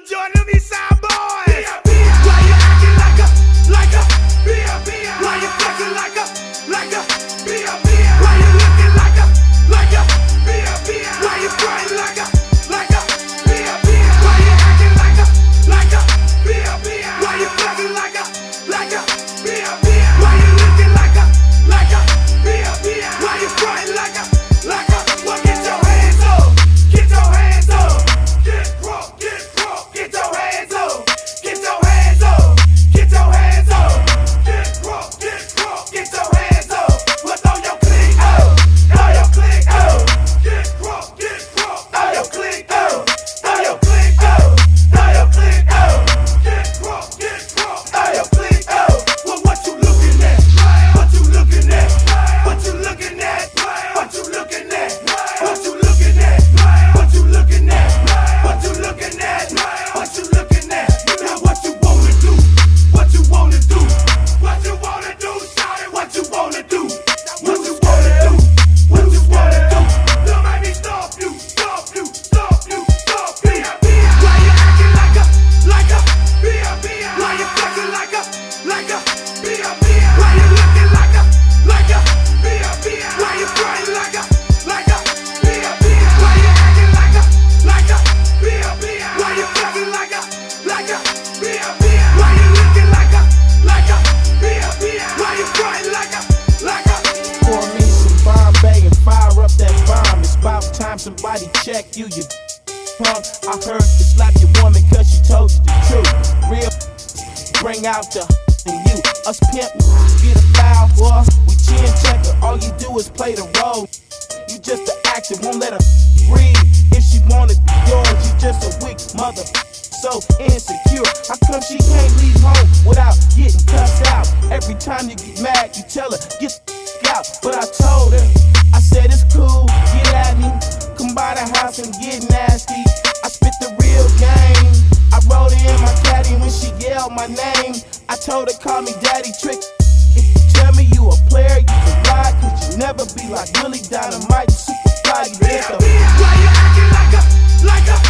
Join the Eastside Boys. Why you acting like a Why you flexing like a Why you looking like a Why you crying like a Why you acting like a Why you flexing like a Why you looking like a Why you crying like a Well, get your hands up, get your hands up, get drunk, get your hands up, get your hands up, get your hands up, get drunk, get your hands up. Well, throw your click up, throw your click up, get drunk, throw your click up, throw your click up, throw your click up, get drunk, throw your click up. Well, what you looking at? What you looking at? What you looking at? What you looking at? What you looking at? What you looking at? What you looking at? What you looking at? Now what you wanna do? What you wanna do? What you wanna do? Shout it! What you wanna do? What you wanna do? What you wanna do? Don't make me stop you! Stop you! Stop you! Stop you! Why you acting like a Why you flexing like a Why you looking like a Why you crying like a Why you acting like a Why you flexing like a Why you looking like a Why you crying like a Pour me some Bombay and fire up that bomb. It's about time somebody check you, you punk. I heard you slap your woman cause she told you the truth. Real bring out the in you. Us pimp, get a foul, boy. We chin checker, all you do is play the role. You just an actor, won't let her breathe. If she wanna be yours, you just a weak mother. So insecure, how come she can't leave home without getting cussed out? Every time you get mad, you tell her, get the out. But I told her, I said it's cool, get at me. Come by the house and get nasty. I spit the real game. I rode her in my caddy when she yelled my name. I told her, call me Daddy Trick. If you tell me you a player, you can ride, cause you never be like Willie Dynamite, super fly, you Why you acting like a